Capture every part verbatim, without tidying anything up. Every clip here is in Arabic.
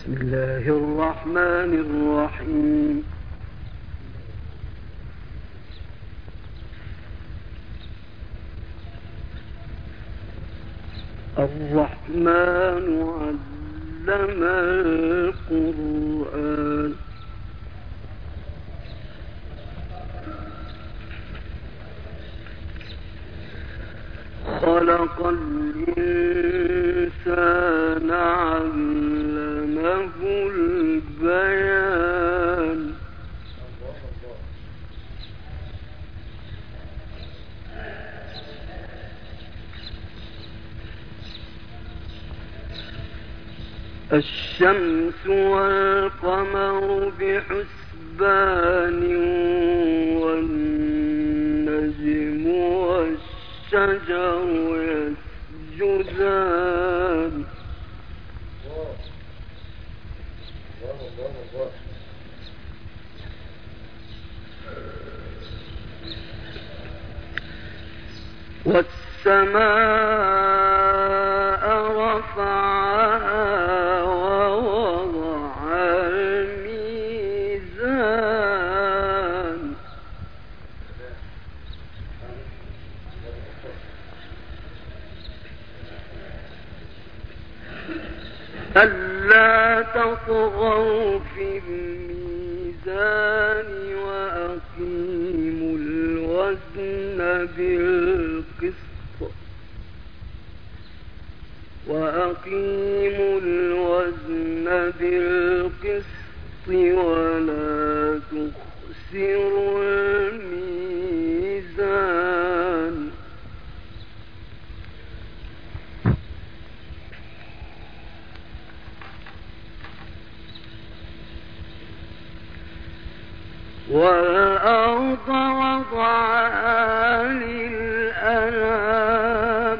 بسم الله الرحمن الرحيم. الرحمن علم القرآن خلق الإنسان علمه البيان الشمس والقمر بحسبان والنجم والشجر يسجدان والسماء رفعها ووضع الميزان ألا تطغوا في الميزان وأقيموا الوزن بالقسط وأقيموا الوزن بالقسط ولا تخسروا الميزان والأرض وضعها للأنام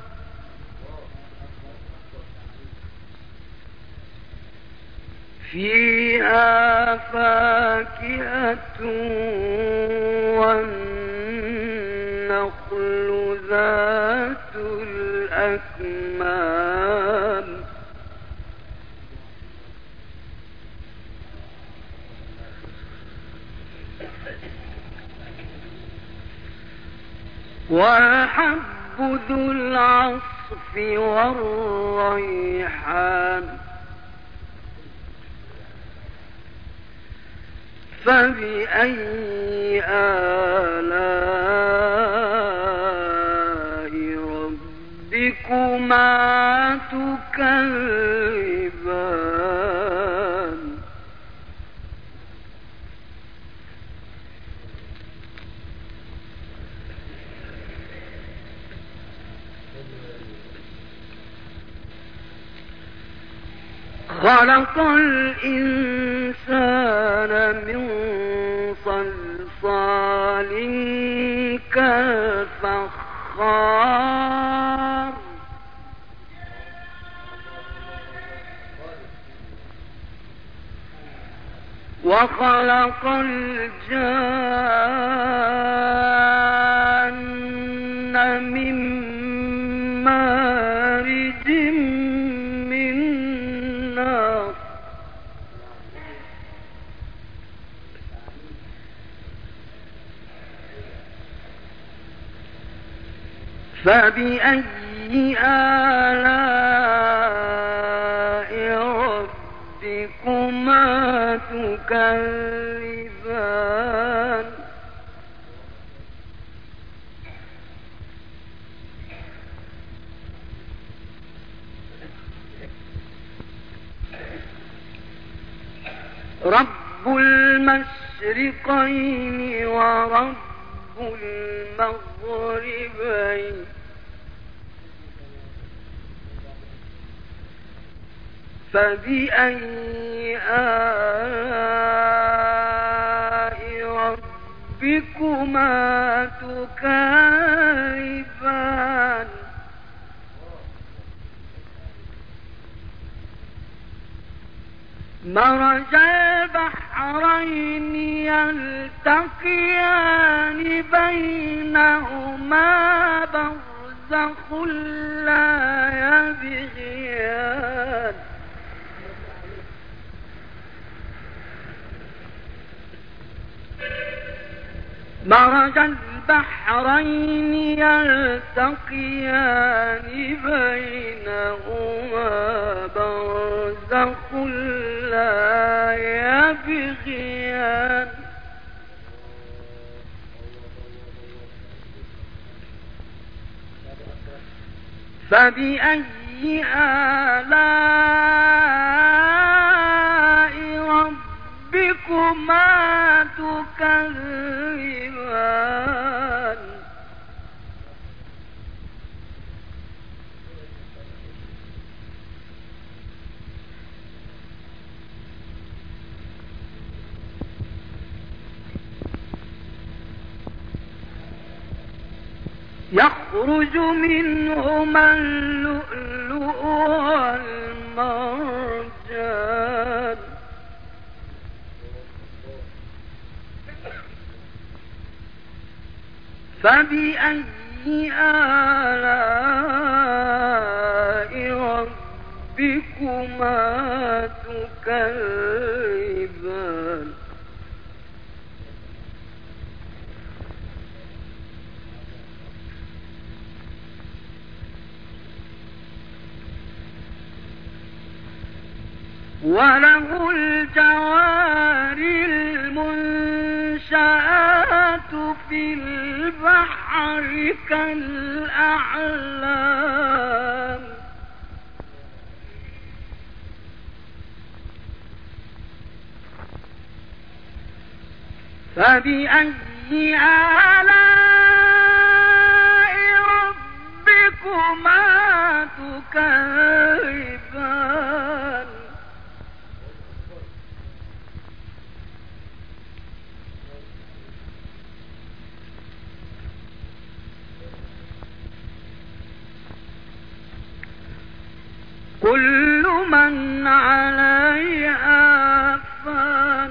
فيها فاكهة والنخل ذات الأكمام والحب ذو العصف والريحان فبأي آلاء ربكما تكذبان خلق الإنسان من صلصال كالفخار وخلق الجان من مارج من نار فبأي آلاء ربكما تكذبان رب المشرقين ورب المغربين فبأي آلاء ربكما تكذبان مرج البحرين يلتقيان بينهما برزخ لا يبغيان مرج البحرين يلتقيان بينهما برزخ لا يبغيان فبأي آلاء ربكما تكذبان يخرج منهما اللؤلؤ والمرجان فبأي آلاء ربكما تكذبان وله الجوار المنشآت في البحر كالأعلام فبأي آلاء ربكما تكذبان كل من عليها فان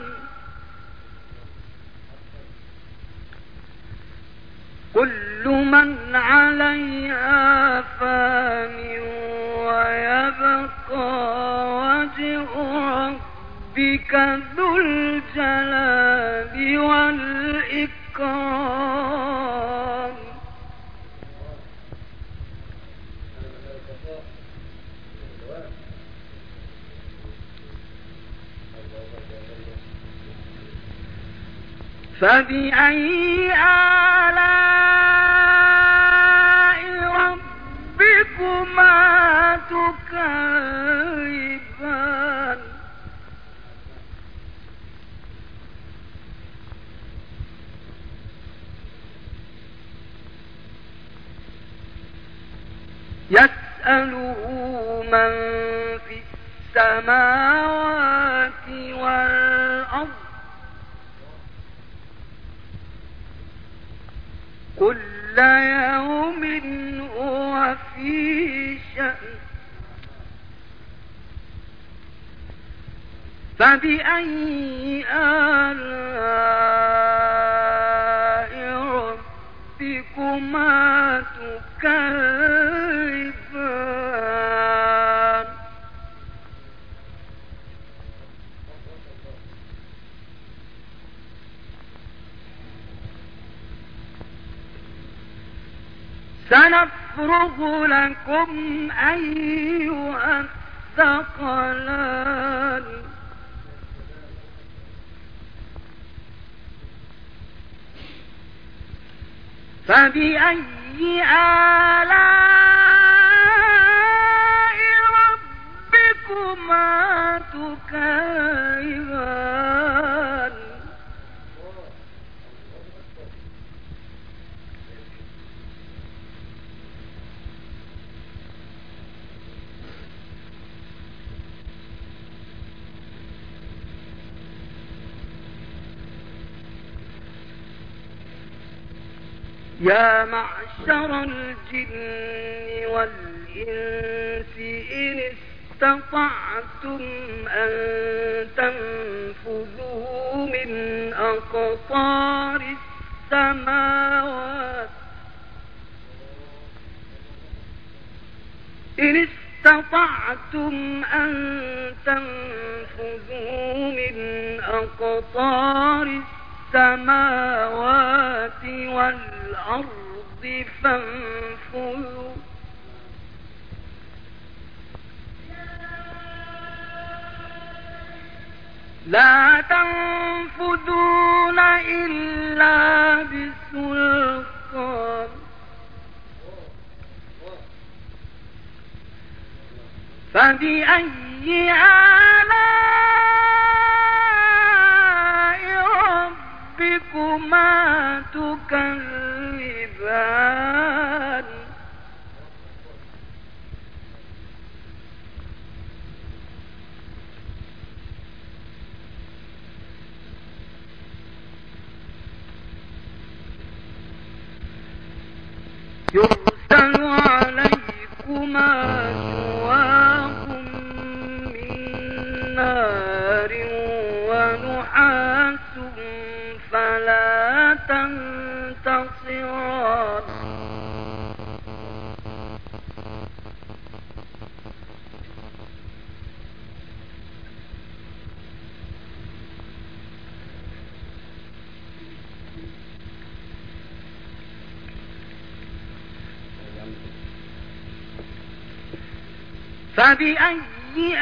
كل من عليها فان ويبقى وجه ربك ذو الجلال والإكرام فبأي آلاء ربكما تكذبان يسأله من في السماوات والأرض كل يوم هو في شأن فبأي آلاء ربكما تكذبان سنفرغ لكم أيها الثقلان فبأي آلاء ربكما تكذبان يا معشر الجن والإنس إن استطعتم أن تنفذوا من أقطار السماوات إن استطعتم أن تنفذوا من أقطار السماوات والأرض فانفذوا لا تنفذون إلا بسلطان فبأي آلاء ربكما تكذبان يرسل عليكما شواظ من نار ونحاس فلا تنتصران فبأي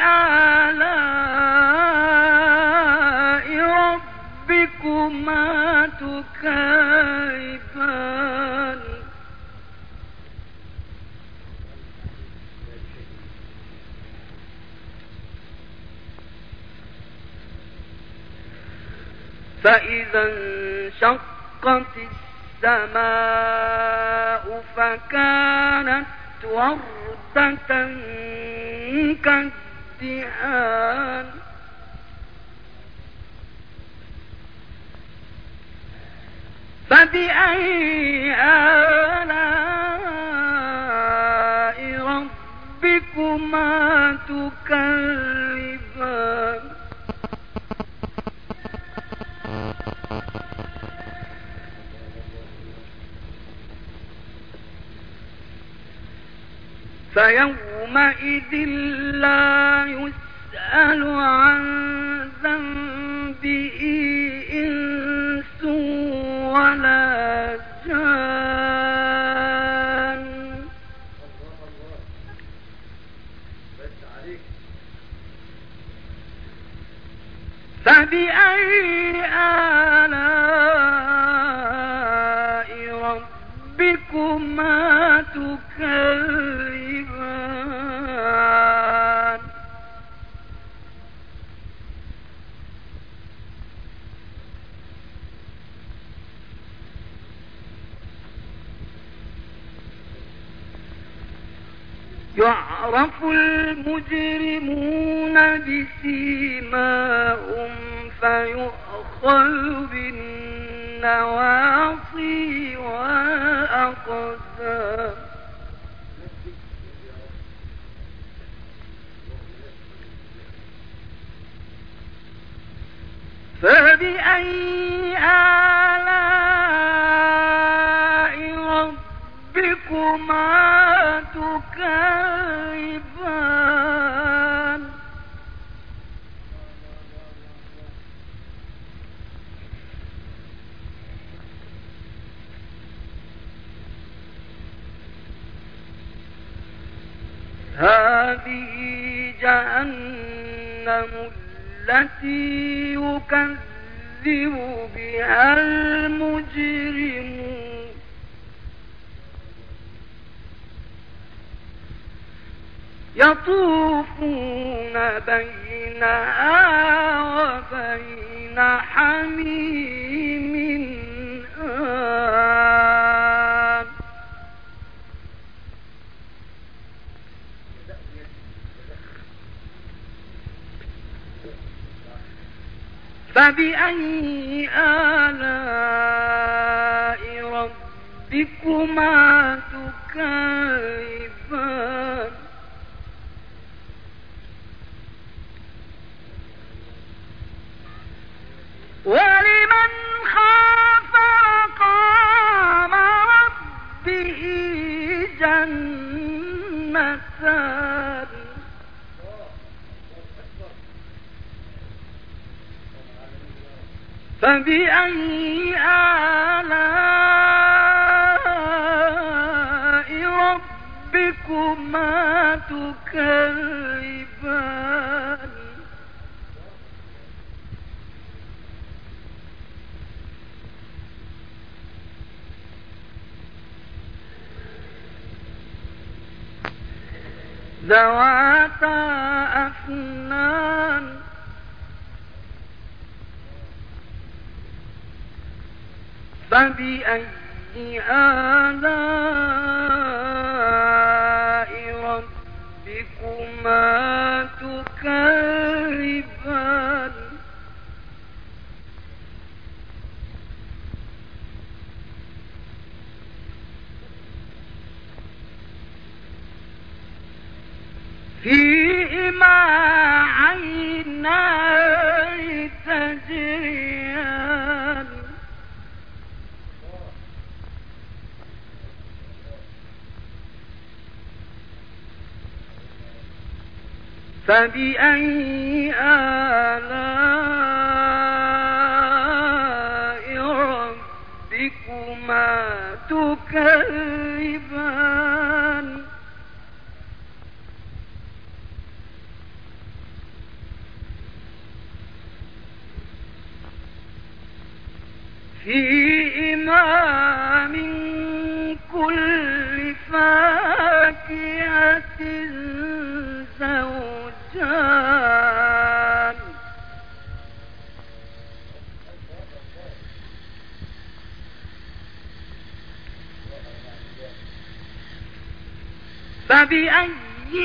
آلاء ربكما تكذبان فإذا انشقت السماء فكانت وردة كالدهان فبأي آلاء ربكما تكذبان فيومئذ لا يسأل عن ذنبه إنس ولا جان فبأي آلاء ربكما تكذبان يعرف المجرمون بسيماهم فيؤخذ بالنواصي والأقدام فبأي آلاء ربكما تكذبان هذه جهنم التي يكذب بها المجرمون يطوفون بينها وبين حميم آن فبأي آلاء ربكما تكذبان ولمن خاف مقام ربه جنتان فبأي آلاء ربكما تكذبان ذواتا أفنان فبأي آلاء ربكما تكذبان فيهما عينان تجريان فبأي آلاء ربكما تكذبان فيهما من كل فاكهة زوجان فبأي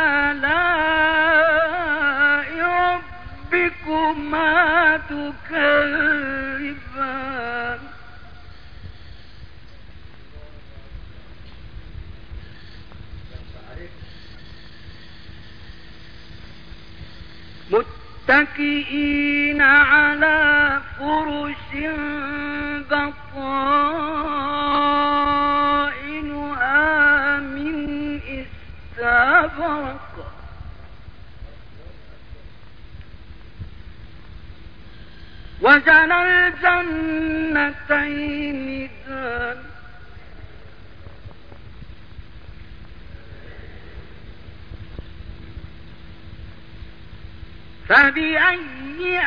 آلاء ربكما تكذبان متكئين على فرش بطائنها من استبرق وجنى الجنتين دان فبأي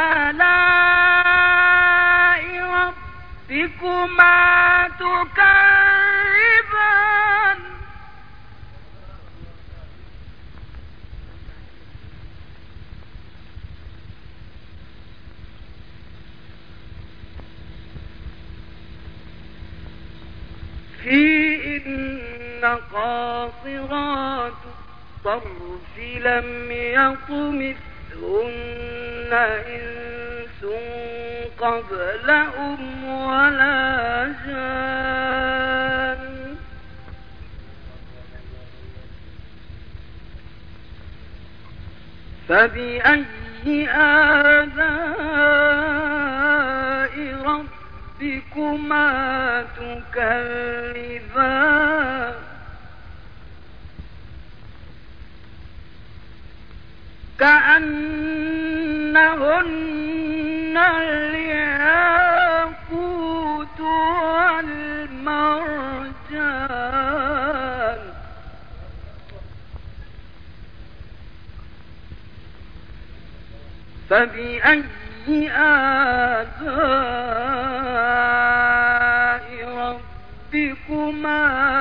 آلاء ربكما تكذبان فيهن قاصرات الطرف لم يطمثهن إنس قبلهم ولا جان فبأي آلاء ربكما تكذبان كأنهن الياقوت والمرجان فبأي آلاء ربكما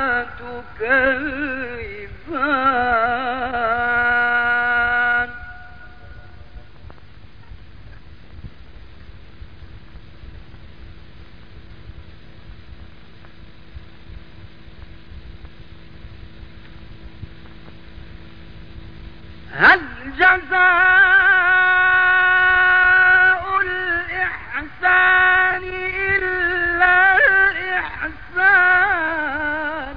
تكذبان هل جزاء الإحسان إلا الإحسان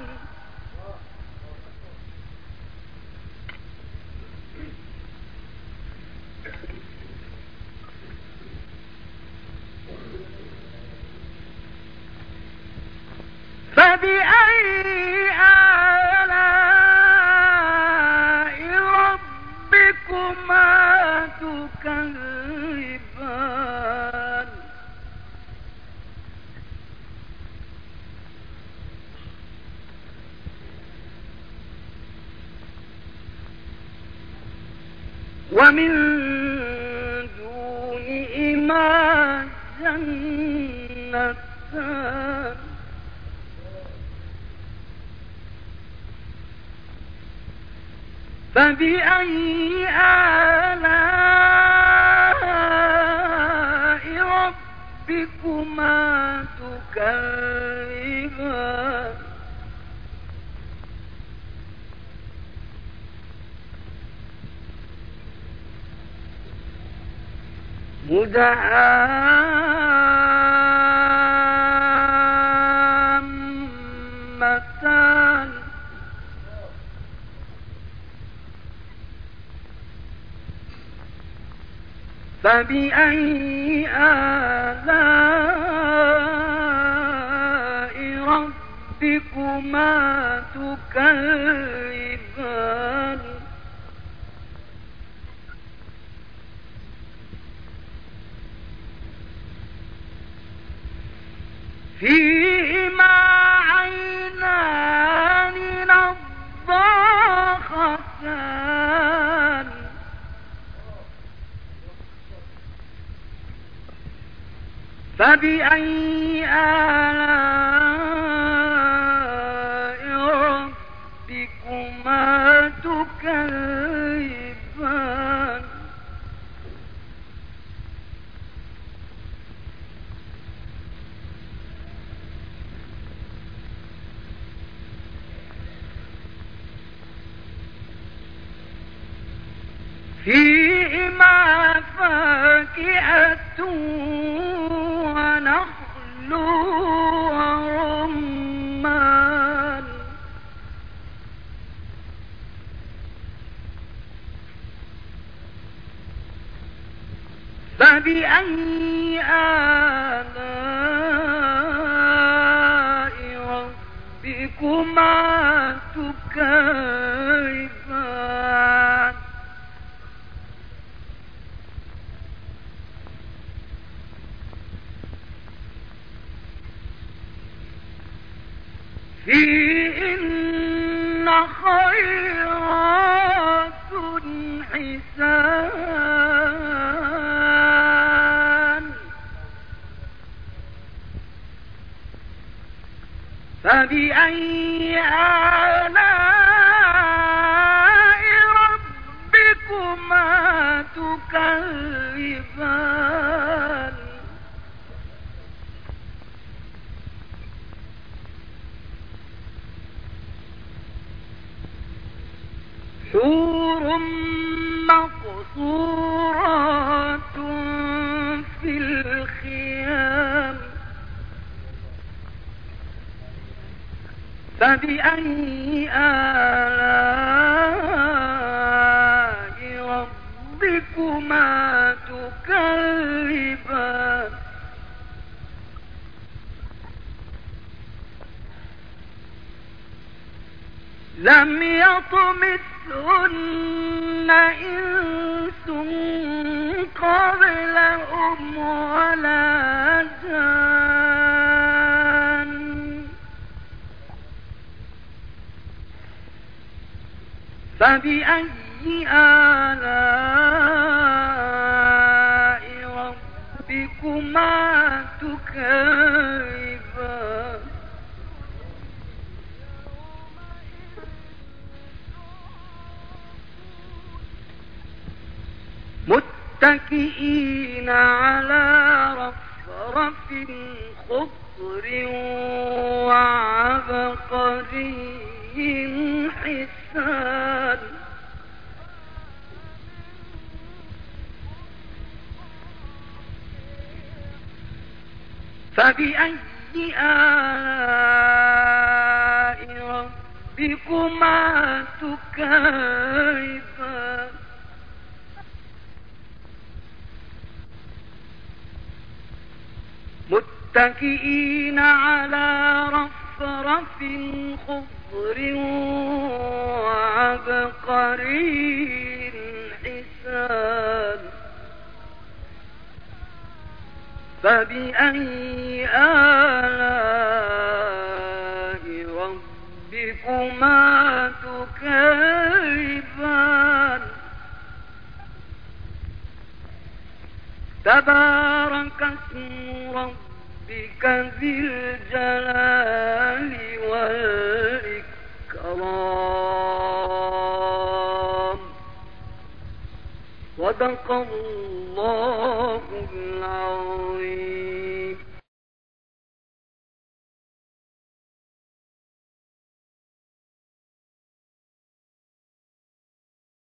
فبأي آلاء ربكما ومن دونهما جنتان فبأي آلاء ربكما تكذبان مدهامتان فبأي آلاء ربكما تكذبان فيهما عينان نضاختان فبأي آلاء ربكما تكذبان فيهما فاكهة ونخل ورمان فبأي آلاء ربكما تكذبان فيهن خيرات حسان فبأي آلاء ربكما تكذبان حور مقصورات في الخيام فبأي آلاء ربكما تكذبان لم يطمثهن إنس قبلهم ولا جان فبأي آلاء ربكما تكذبان متكئين على رفرف خضر وعبقري حسان فبأي آلاء ربكما تكذبان متكئين على رفرف خضر وعبقري حسان فبأي آلاء ربكما تكذبان تبارك اسم ربك ذي الجلال والإكرام. صدق الله العظيم.